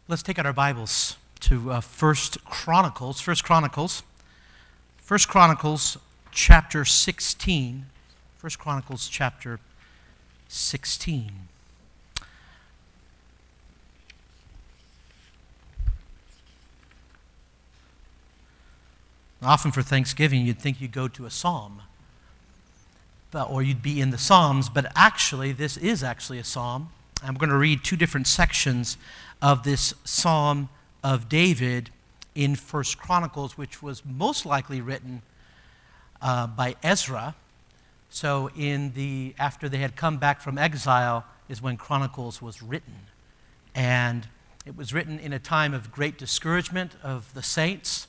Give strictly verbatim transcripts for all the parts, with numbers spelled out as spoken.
Let's take out our Bibles to uh, First Chronicles. First Chronicles. First Chronicles chapter sixteen. First Chronicles chapter sixteen. Often for Thanksgiving, you'd think you'd go to a psalm, but, or you'd be in the Psalms, but actually, this is actually a psalm. I'm going to read two different sections of this Psalm of David in First Chronicles, which was most likely written uh, by Ezra. So in the after they had come back from exile is when Chronicles was written. And it was written in a time of great discouragement of the saints,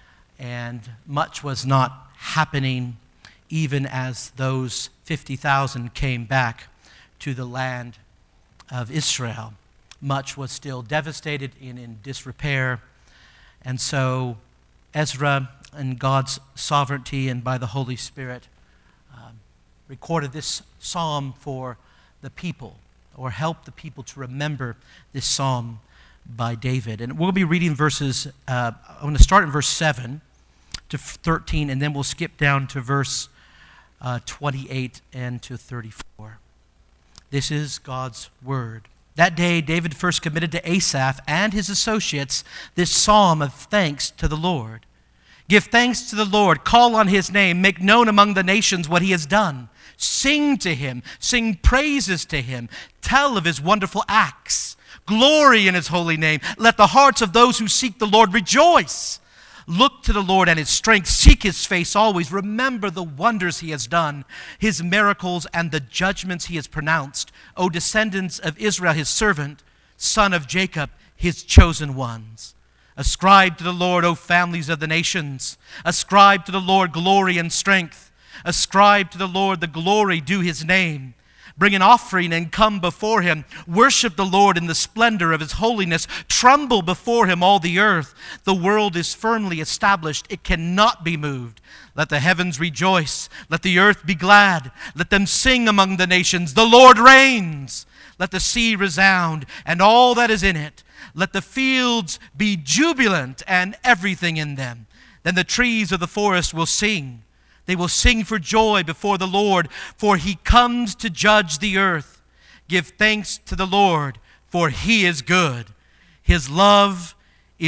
and much was not happening even as those fifty thousand came back to the land of Israel. Much was still devastated and in disrepair. And so Ezra, in God's sovereignty and by the Holy Spirit, um, recorded this psalm for the people, or helped the people to remember this psalm by David. And we'll be reading verses, uh, I'm going to start in verse seven to thirteen, and then we'll skip down to verse uh, twenty-eight and to thirty-four. This is God's word. That day, David first committed to Asaph and his associates this psalm of thanks to the Lord. Give thanks to the Lord, call on his name, make known among the nations what he has done. Sing to him, sing praises to him, tell of his wonderful acts. Glory in his holy name. Let the hearts of those who seek the Lord rejoice. Look to the Lord and his strength. Seek his face always. Remember the wonders he has done, his miracles and the judgments he has pronounced. O descendants of Israel, his servant, son of Jacob, his chosen ones. Ascribe to the Lord, O families of the nations. Ascribe to the Lord glory and strength. Ascribe to the Lord the glory due his name. Bring an offering and come before him. Worship the Lord in the splendor of his holiness. Tremble before him, all the earth. The world is firmly established. It cannot be moved. Let the heavens rejoice. Let the earth be glad. Let them sing among the nations. The Lord reigns. Let the sea resound and all that is in it. Let the fields be jubilant and everything in them. Then the trees of the forest will sing. They will sing for joy before the Lord, for he comes to judge the earth. Give thanks to the Lord, for he is good. His love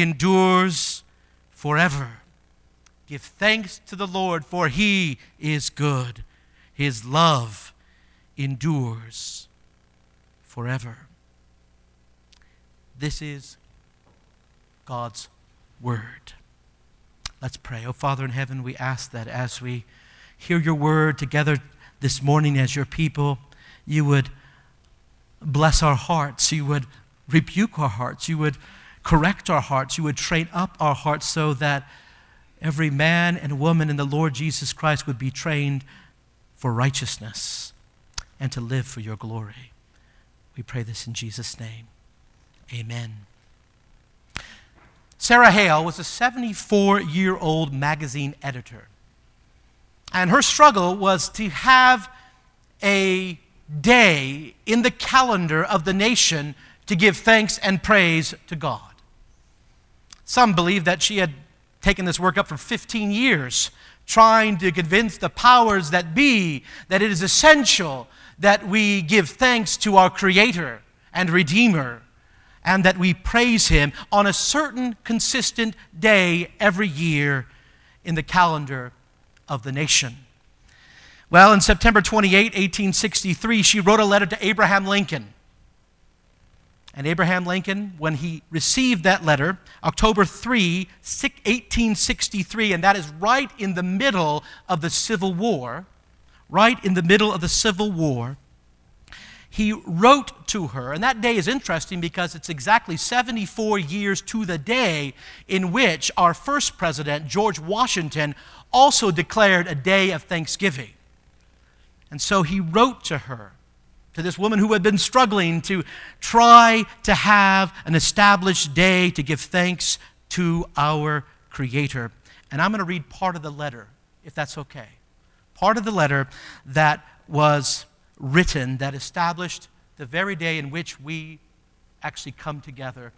endures forever. Give thanks to the Lord, for he is good. His love endures forever. This is God's word. Let's pray. Oh, Father in heaven, we ask that as we hear your word together this morning as your people, you would bless our hearts, you would rebuke our hearts, you would correct our hearts, you would train up our hearts so that every man and woman in the Lord Jesus Christ would be trained for righteousness and to live for your glory. We pray this in Jesus' name. Amen. Sarah Hale was a seventy-four-year-old magazine editor. And her struggle was to have a day in the calendar of the nation to give thanks and praise to God. Some believe that she had taken this work up for fifteen years, trying to convince the powers that be that it is essential that we give thanks to our Creator and Redeemer, and that we praise him on a certain consistent day every year in the calendar of the nation. Well, on September twenty-eighth, eighteen sixty-three, she wrote a letter to Abraham Lincoln. And Abraham Lincoln, when he received that letter, October third, eighteen sixty-three, and that is right in the middle of the Civil War, right in the middle of the Civil War, he wrote to her, and that day is interesting because it's exactly seventy-four years to the day in which our first president, George Washington, also declared a day of thanksgiving. And so he wrote to her, to this woman who had been struggling to try to have an established day to give thanks to our Creator. And I'm going to read part of the letter, if that's okay. Part of the letter that was written that established the very day in which we actually come together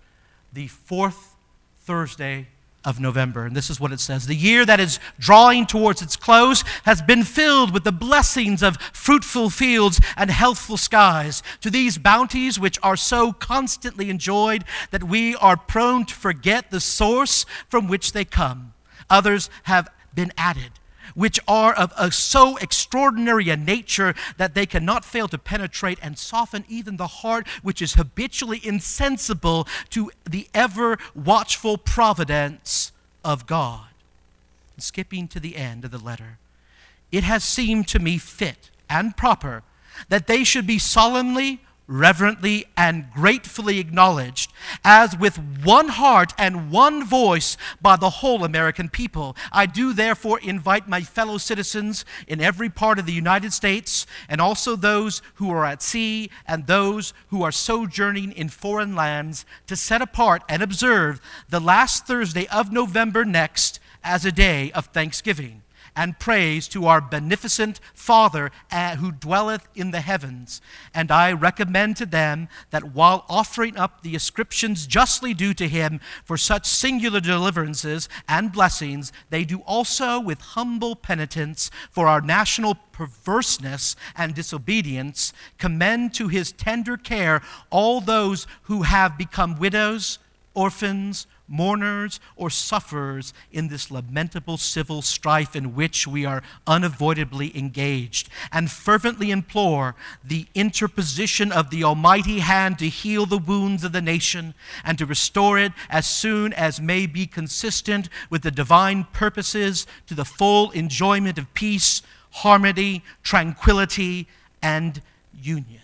the fourth Thursday of November. And this is what it says. The year that is drawing towards its close has been filled with the blessings of fruitful fields and healthful skies. To these bounties, which are so constantly enjoyed that we are prone to forget the source from which they come, others have been added, which are of a so extraordinary a nature that they cannot fail to penetrate and soften even the heart which is habitually insensible to the ever watchful providence of God. Skipping to the end of the letter, it has seemed to me fit and proper that they should be solemnly, reverently, and gratefully acknowledged as with one heart and one voice by the whole American people. I do therefore invite my fellow citizens in every part of the United States, and also those who are at sea and those who are sojourning in foreign lands, to set apart and observe the last Thursday of November next as a day of thanksgiving and praise to our beneficent Father uh, who dwelleth in the heavens. And I recommend to them that while offering up the ascriptions justly due to him for such singular deliverances and blessings, they do also with humble penitence for our national perverseness and disobedience commend to his tender care all those who have become widows, orphans, mourners, or sufferers in this lamentable civil strife in which we are unavoidably engaged, and fervently implore the interposition of the Almighty hand to heal the wounds of the nation and to restore it as soon as may be consistent with the divine purposes to the full enjoyment of peace, harmony, tranquility, and union.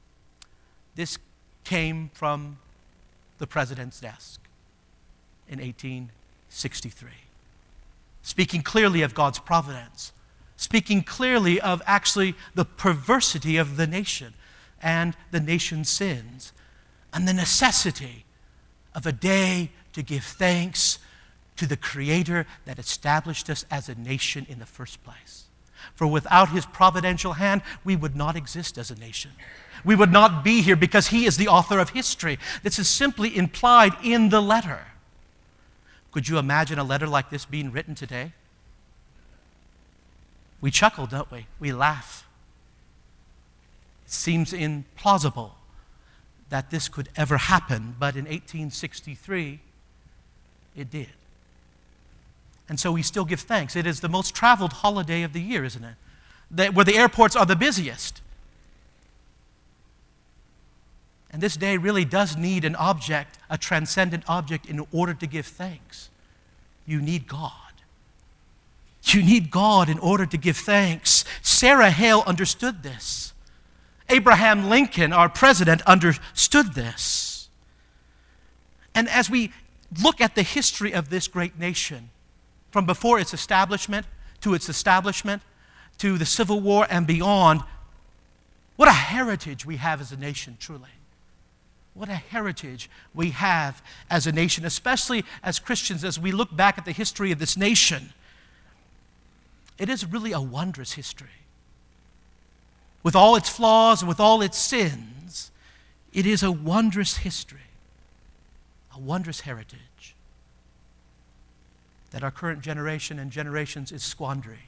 This came from the president's desk in eighteen sixty-three, speaking clearly of God's providence, speaking clearly of actually the perversity of the nation and the nation's sins, and the necessity of a day to give thanks to the Creator that established us as a nation in the first place. For without his providential hand, we would not exist as a nation. We would not be here because he is the author of history. This is simply implied in the letter. Could you imagine a letter like this being written today? We chuckle, don't we? We laugh. It seems implausible that this could ever happen, but in eighteen sixty-three, it did. And so we still give thanks. It is the most traveled holiday of the year, isn't it? That, where the airports are the busiest. And this day really does need an object, a transcendent object, in order to give thanks. You need God. You need God in order to give thanks. Sarah Hale understood this. Abraham Lincoln, our president, understood this. And as we look at the history of this great nation, from before its establishment to its establishment to the Civil War and beyond, what a heritage we have as a nation, truly. What a heritage we have as a nation, especially as Christians, as we look back at the history of this nation. It is really a wondrous history. With all its flaws and with all its sins, it is a wondrous history, a wondrous heritage that our current generation and generations is squandering.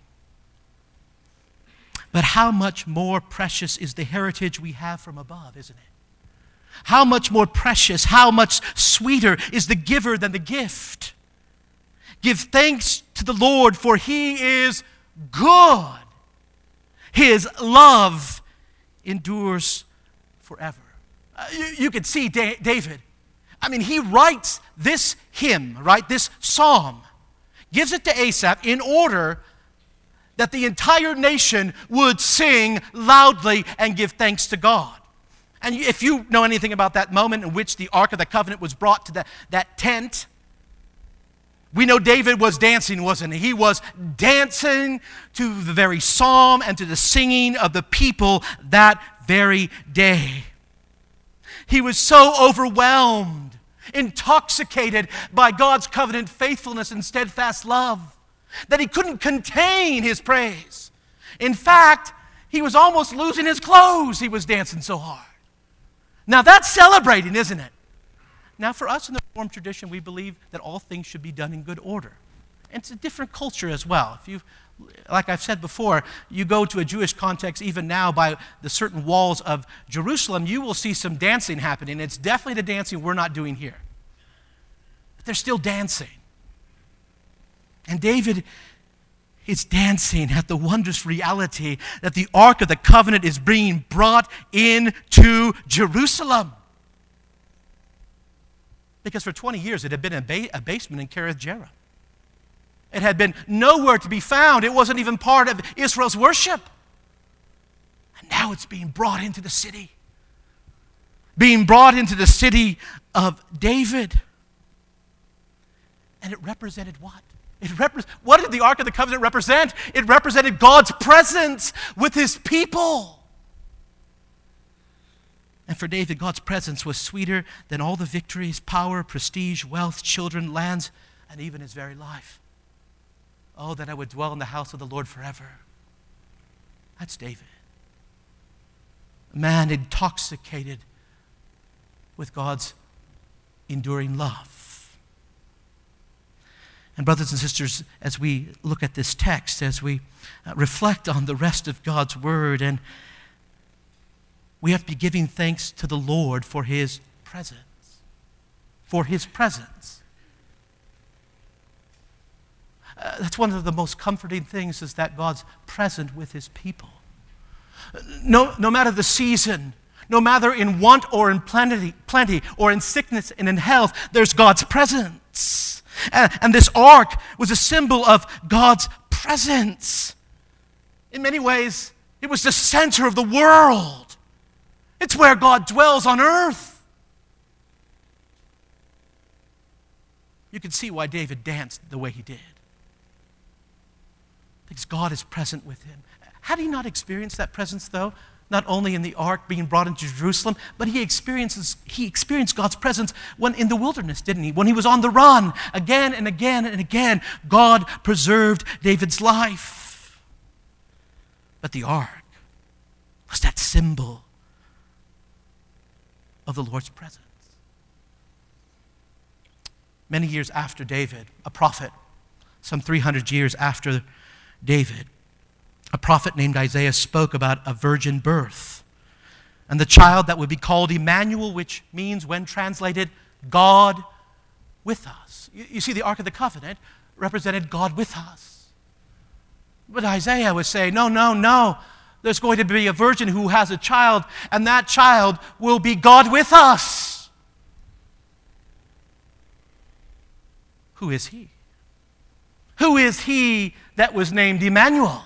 But how much more precious is the heritage we have from above, isn't it? How much more precious, how much sweeter is the giver than the gift. Give thanks to the Lord, for he is good. His love endures forever. Uh, you, you can see da- David. I mean, he writes this hymn, right, this psalm, gives it to Asaph in order that the entire nation would sing loudly and give thanks to God. And if you know anything about that moment in which the Ark of the Covenant was brought to the, that tent, we know David was dancing, wasn't he? He was dancing to the very psalm and to the singing of the people that very day. He was so overwhelmed, intoxicated by God's covenant faithfulness and steadfast love that he couldn't contain his praise. In fact, he was almost losing his clothes. He was dancing so hard. Now that's celebrating, isn't it? Now, for us in the Reformed tradition, we believe that all things should be done in good order. And it's a different culture as well. If you, like I've said before, you go to a Jewish context even now by the certain walls of Jerusalem, you will see some dancing happening. It's definitely the dancing we're not doing here. But they're still dancing. And David is dancing at the wondrous reality that the Ark of the Covenant is being brought into Jerusalem. Because for twenty years it had been a, ba- a basement in Kerith Jearim. It had been nowhere to be found. It wasn't even part of Israel's worship. And now it's being brought into the city. Being brought into the city of David. And it represented what? It repre- what did the Ark of the Covenant represent? It represented God's presence with his people. And for David, God's presence was sweeter than all the victories, power, prestige, wealth, children, lands, and even his very life. Oh, that I would dwell in the house of the Lord forever. That's David. A man intoxicated with God's enduring love. And brothers and sisters, as we look at this text, as we uh, reflect on the rest of God's word, and we have to be giving thanks to the Lord for his presence. For his presence. Uh, that's one of the most comforting things, is that God's present with his people. No, no matter the season, no matter in want or in plenty, plenty or in sickness and in health, there's God's presence. And, and this ark was a symbol of God's presence. In many ways, it was the center of the world. It's where God dwells on earth. You can see why David danced the way he did. Because God is present with him. Had he not experienced that presence, though? Not only in the ark being brought into Jerusalem, but he experiences he experienced God's presence when in the wilderness, didn't he? When he was on the run, again and again and again, God preserved David's life. But the ark was that symbol of the Lord's presence. Many years after David, a prophet, some three hundred years after David, a prophet named Isaiah spoke about a virgin birth and the child that would be called Emmanuel, which means, when translated, God with us. You, you see, the Ark of the Covenant represented God with us. But Isaiah was saying, no, no, no. There's going to be a virgin who has a child, and that child will be God with us. Who is he? Who is he that was named Emmanuel?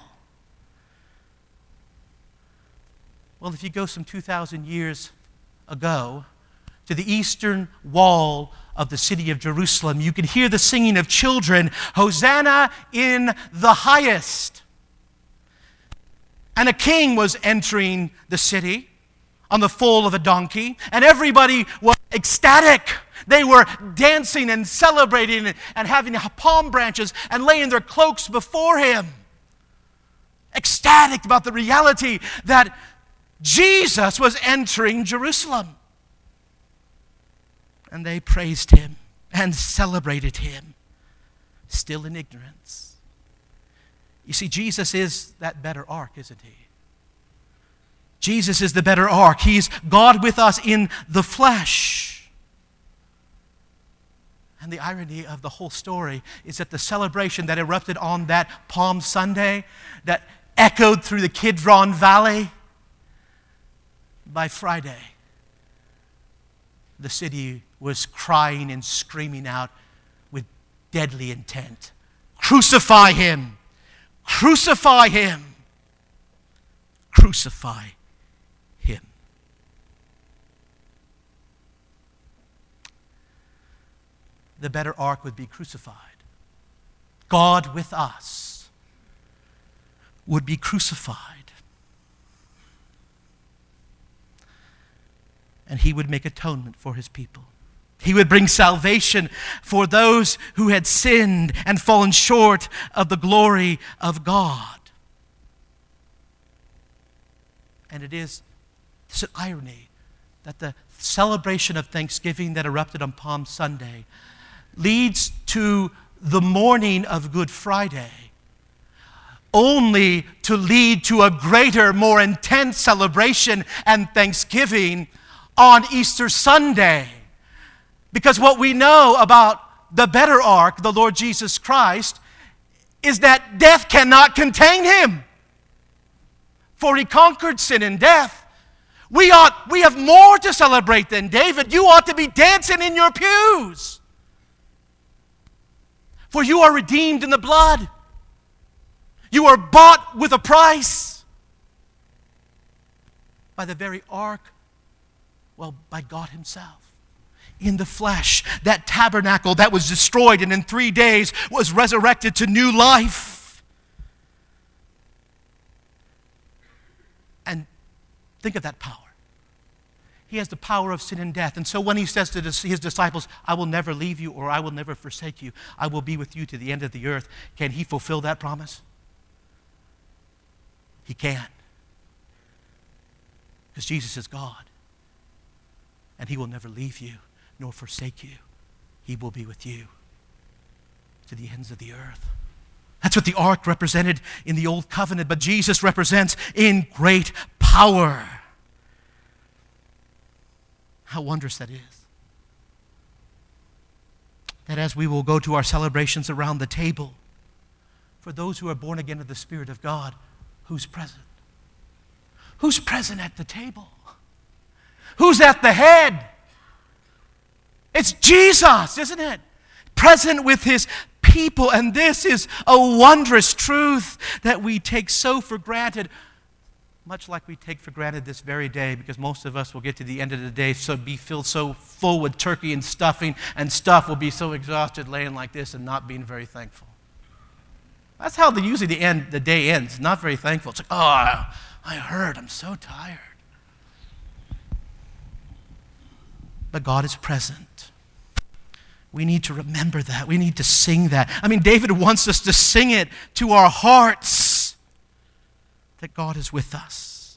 Well, if you go some two thousand years ago to the eastern wall of the city of Jerusalem, you can hear the singing of children, Hosanna in the highest. And a king was entering the city on the foal of a donkey, and everybody was ecstatic. They were dancing and celebrating and having palm branches and laying their cloaks before him. Ecstatic about the reality that Jesus was entering Jerusalem. And they praised him and celebrated him, still in ignorance. You see, Jesus is that better ark, isn't he? Jesus is the better ark. He's God with us in the flesh. And the irony of the whole story is that the celebration that erupted on that Palm Sunday, that echoed through the Kidron Valley, by Friday, the city was crying and screaming out with deadly intent, "Crucify him! Crucify him! Crucify him!" The better ark would be crucified. God with us would be crucified. And he would make atonement for his people. He would bring salvation for those who had sinned and fallen short of the glory of God. And it is, it's an irony that the celebration of Thanksgiving that erupted on Palm Sunday leads to the morning of Good Friday, only to lead to a greater, more intense celebration and thanksgiving on Easter Sunday. Because what we know about the better ark, the Lord Jesus Christ, is that death cannot contain him. For he conquered sin and death. We ought, we have more to celebrate than David. You ought to be dancing in your pews. For you are redeemed in the blood. You are bought with a price. By the very ark, well, by God himself. In the flesh, that tabernacle that was destroyed and in three days was resurrected to new life. And think of that power. He has the power of sin and death. And so when he says to his disciples, I will never leave you or I will never forsake you, I will be with you to the end of the earth, can he fulfill that promise? He can. Because Jesus is God. And he will never leave you nor forsake you. He will be with you to the ends of the earth. That's what the ark represented in the old covenant, but Jesus represents in great power. How wondrous that is. That as we will go to our celebrations around the table, for those who are born again of the Spirit of God, who's present? Who's present at the table? Who's at the head? It's Jesus, isn't it? Present with his people. And this is a wondrous truth that we take so for granted, much like we take for granted this very day, because most of us will get to the end of the day so be filled so full with turkey and stuffing and stuff will be so exhausted laying like this and not being very thankful. That's how the, usually the end the day ends, not very thankful. It's like, oh, I hurt, I'm so tired. But God is present. We need to remember that. We need to sing that. I mean, David wants us to sing it to our hearts, that God is with us.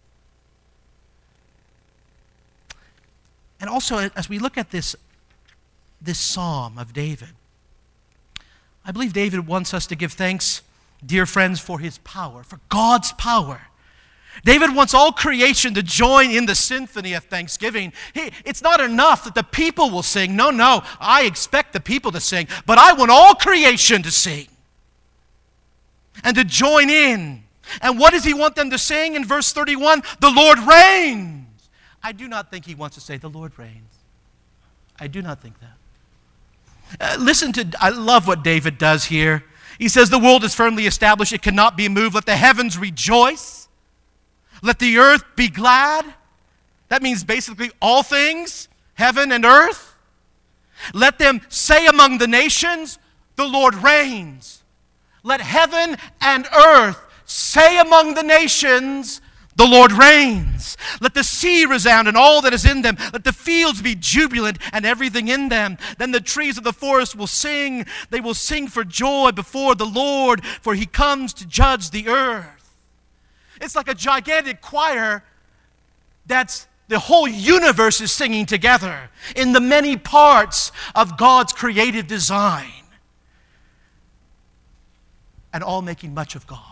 And also, as we look at this, this psalm of David, I believe David wants us to give thanks, dear friends, for his power, for God's power. David wants all creation to join in the symphony of thanksgiving. He, it's not enough that the people will sing. No, no, I expect the people to sing, but I want all creation to sing and to join in. And what does he want them to sing in verse thirty-one? The Lord reigns. I do not think he wants to say, the Lord reigns. I do not think that. Uh, listen to, I love what David does here. He says, the world is firmly established, it cannot be moved. Let the heavens rejoice. Let the earth be glad. That means basically all things, heaven and earth. Let them say among the nations, the Lord reigns. Let heaven and earth say among the nations, the Lord reigns. Let the sea resound and all that is in them. Let the fields be jubilant and everything in them. Then the trees of the forest will sing. They will sing for joy before the Lord, for he comes to judge the earth. It's like a gigantic choir that's the whole universe is singing together in the many parts of God's creative design, and all making much of God.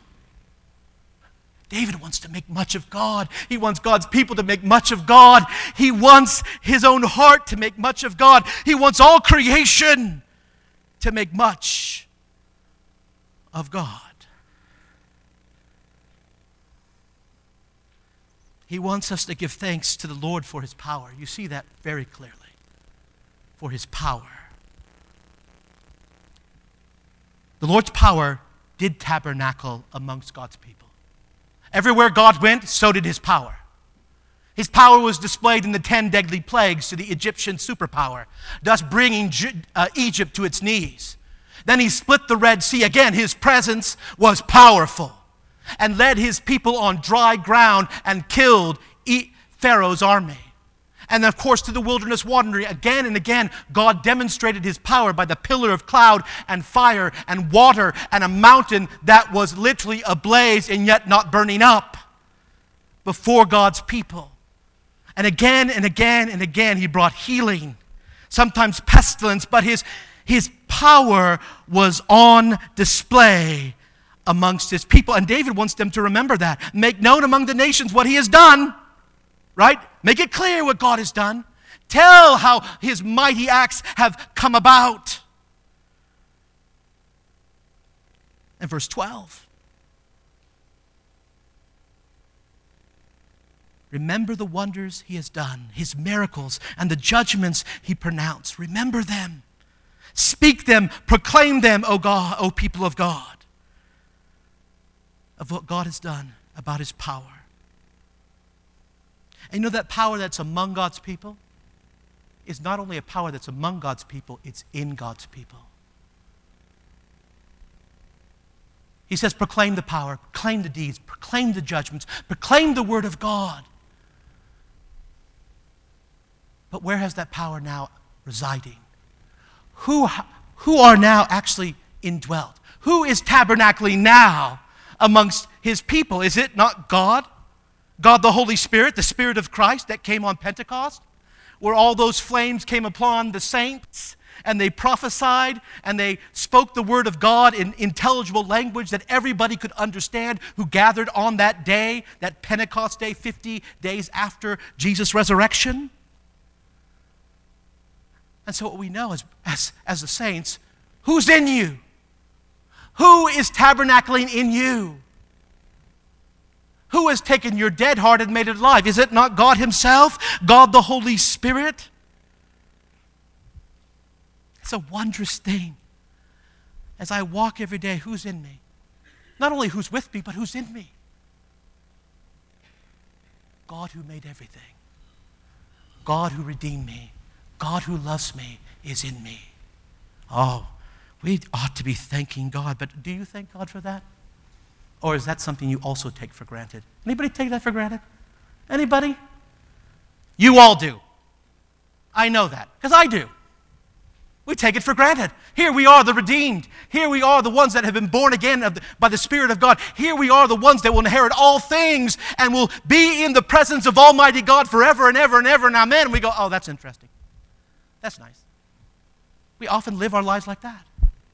David wants to make much of God. He wants God's people to make much of God. He wants his own heart to make much of God. He wants all creation to make much of God. He wants us to give thanks to the Lord for his power. You see that very clearly. For his power. The Lord's power did tabernacle amongst God's people. Everywhere God went, so did his power. His power was displayed in the ten deadly plagues to the Egyptian superpower, thus bringing uh, Egypt to its knees. Then he split the Red Sea. Again, his presence was powerful, and led his people on dry ground and killed Pharaoh's army. And of course, to the wilderness wandering, again and again, God demonstrated his power by the pillar of cloud and fire and water and a mountain that was literally ablaze and yet not burning up before God's people. And again and again and again, he brought healing, sometimes pestilence, but his, his power was on display amongst his people. And David wants them to remember that. Make known among the nations what he has done, right? Make it clear what God has done. Tell how his mighty acts have come about. And verse twelve. Remember the wonders he has done, his miracles, and the judgments he pronounced. Remember them. Speak them, proclaim them, O God, O people of God, of what God has done, about his power. And you know that power that's among God's people is not only a power that's among God's people, it's in God's people. He says, proclaim the power, proclaim the deeds, proclaim the judgments, proclaim the word of God. But where has that power now residing? Who, who are now actually indwelt? Who is tabernacling now amongst his people? Is it not God? God the Holy Spirit, the Spirit of Christ that came on Pentecost, where all those flames came upon the saints and they prophesied and they spoke the word of God in intelligible language that everybody could understand who gathered on that day, that Pentecost day, fifty days after Jesus' resurrection. And so what we know is, as, as the saints, who's in you? Who is tabernacling in you? Who has taken your dead heart and made it alive? Is it not God himself? God the Holy Spirit? It's a wondrous thing. As I walk every day, who's in me? Not only who's with me, but who's in me? God who made everything. God who redeemed me. God who loves me is in me. Oh, we ought to be thanking God, but do you thank God for that? Or is that something you also take for granted? Anybody take that for granted? Anybody? You all do. I know that, because I do. We take it for granted. Here we are, the redeemed. Here we are, the ones that have been born again of the, by the Spirit of God. Here we are, the ones that will inherit all things and will be in the presence of Almighty God forever and ever and ever and amen. And we go, oh, that's interesting. That's nice. We often live our lives like that.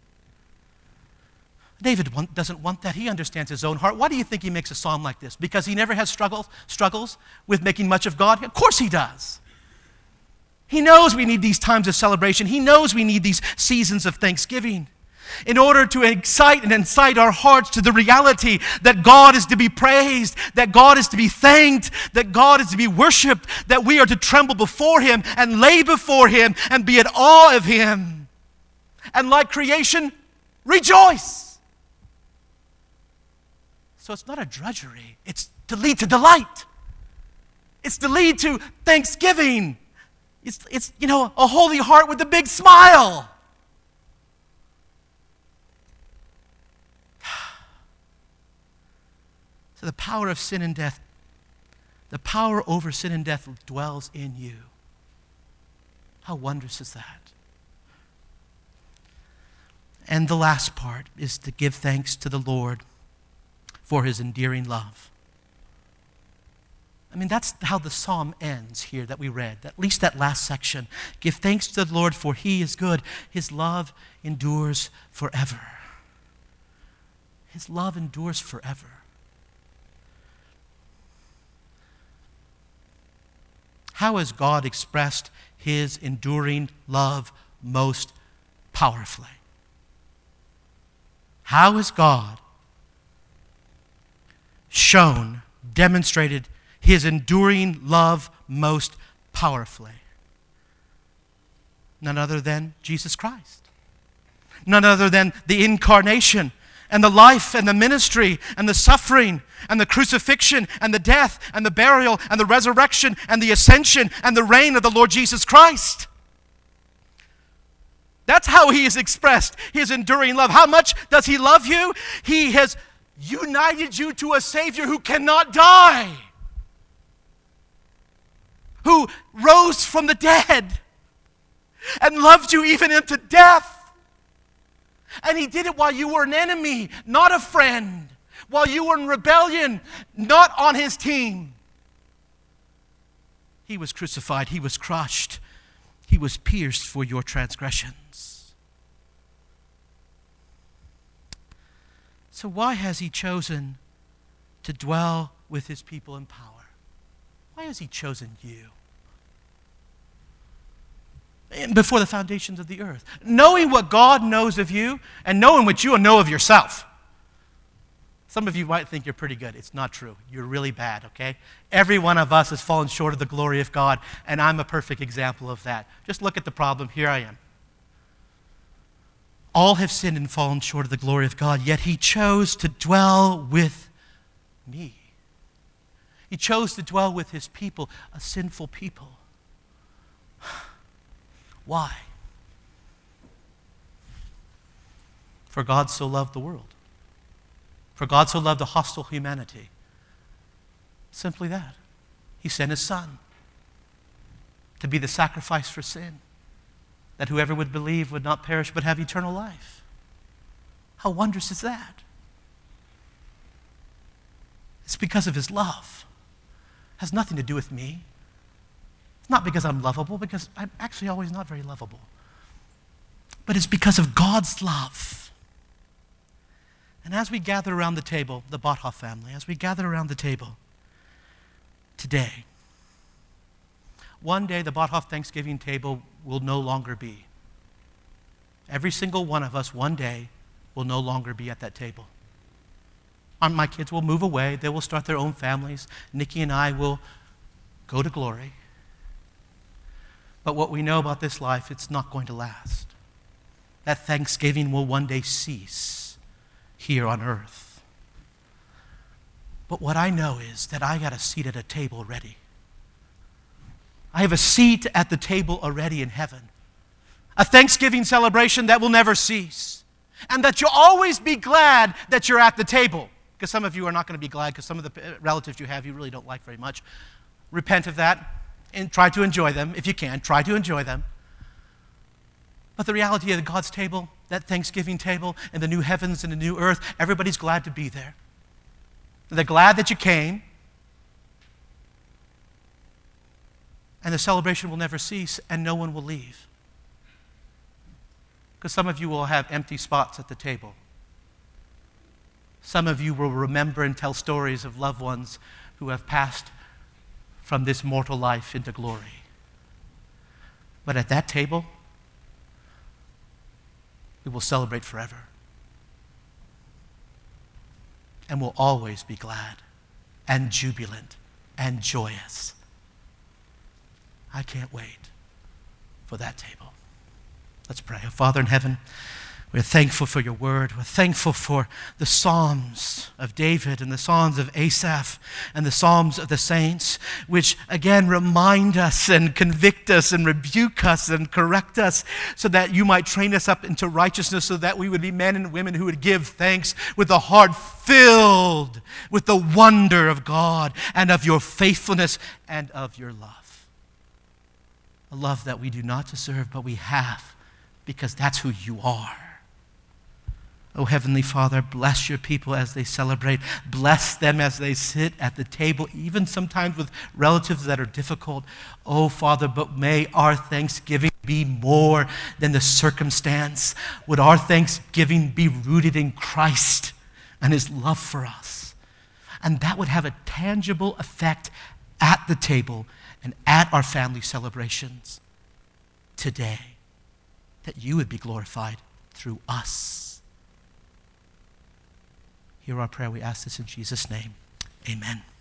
David want, doesn't want that. He understands his own heart. Why do you think he makes a psalm like this? Because he never has struggles, struggles with making much of God? Of course he does. He knows we need these times of celebration. He knows we need these seasons of thanksgiving in order to excite and incite our hearts to the reality that God is to be praised, that God is to be thanked, that God is to be worshiped, that we are to tremble before him and lay before him and be in awe of him. And like creation, rejoice. So it's not a drudgery. It's to lead to delight. It's to lead to thanksgiving. It's, it's you know, a holy heart with a big smile. So the power of sin and death, the power over sin and death dwells in you. How wondrous is that? And the last part is to give thanks to the Lord for his endearing love. I mean, that's how the psalm ends here that we read, at least that last section. Give thanks to the Lord, for he is good. His love endures forever. His love endures forever. How has God expressed his enduring love most powerfully? How has God shown, demonstrated his enduring love most powerfully? None other than Jesus Christ. None other than the incarnation and the life and the ministry and the suffering and the crucifixion and the death and the burial and the resurrection and the ascension and the reign of the Lord Jesus Christ. That's how he has expressed his enduring love. How much does he love you? He has united you to a Savior who cannot die, who rose from the dead and loved you even into death. And he did it while you were an enemy, not a friend. While you were in rebellion, not on his team. He was crucified. He was crushed. He was pierced for your transgressions. So why has he chosen to dwell with his people in power? Why has he chosen you? Before the foundations of the earth. Knowing what God knows of you and knowing what you know of yourself. Some of you might think you're pretty good. It's not true. You're really bad, okay? Every one of us has fallen short of the glory of God, and I'm a perfect example of that. Just look at the problem. Here I am. All have sinned and fallen short of the glory of God, yet he chose to dwell with me. He chose to dwell with his people, a sinful people. Why? For God so loved the world. For God so loved a hostile humanity. Simply that. He sent his Son to be the sacrifice for sin, that whoever would believe would not perish but have eternal life. How wondrous is that? It's because of his love. It has nothing to do with me. It's not because I'm lovable, because I'm actually always not very lovable. But it's because of God's love. And as we gather around the table, the Bothoff family, as we gather around the table today, one day the Bothoff Thanksgiving table will no longer be. Every single one of us one day will no longer be at that table. My kids will move away. They will start their own families. Nikki and I will go to glory. But what we know about this life, it's not going to last. That Thanksgiving will one day cease here on earth. But what I know is that I got a seat at a table ready. I have a seat at the table already in heaven. A Thanksgiving celebration that will never cease. And that you'll always be glad that you're at the table. Because some of you are not going to be glad because some of the relatives you have you really don't like very much. Repent of that and try to enjoy them if you can. Try to enjoy them. But the reality of God's table, that Thanksgiving table, and the new heavens and the new earth, everybody's glad to be there. They're glad that you came. And the celebration will never cease, and no one will leave. Because some of you will have empty spots at the table. Some of you will remember and tell stories of loved ones who have passed from this mortal life into glory. But at that table, we will celebrate forever. And we'll always be glad and jubilant and joyous. I can't wait for that table. Let's pray. Oh, Father in heaven, we're thankful for your word. We're thankful for the Psalms of David and the Psalms of Asaph and the Psalms of the saints, which again remind us and convict us and rebuke us and correct us so that you might train us up into righteousness so that we would be men and women who would give thanks with a heart filled with the wonder of God and of your faithfulness and of your love. A love that we do not deserve, but we have because that's who you are. Oh, Heavenly Father, bless your people as they celebrate. Bless them as they sit at the table, even sometimes with relatives that are difficult. Oh, Father, but may our thanksgiving be more than the circumstance. Would our thanksgiving be rooted in Christ and his love for us? And that would have a tangible effect at the table and at our family celebrations today, that you would be glorified through us. Hear our prayer. We ask this in Jesus' name. Amen.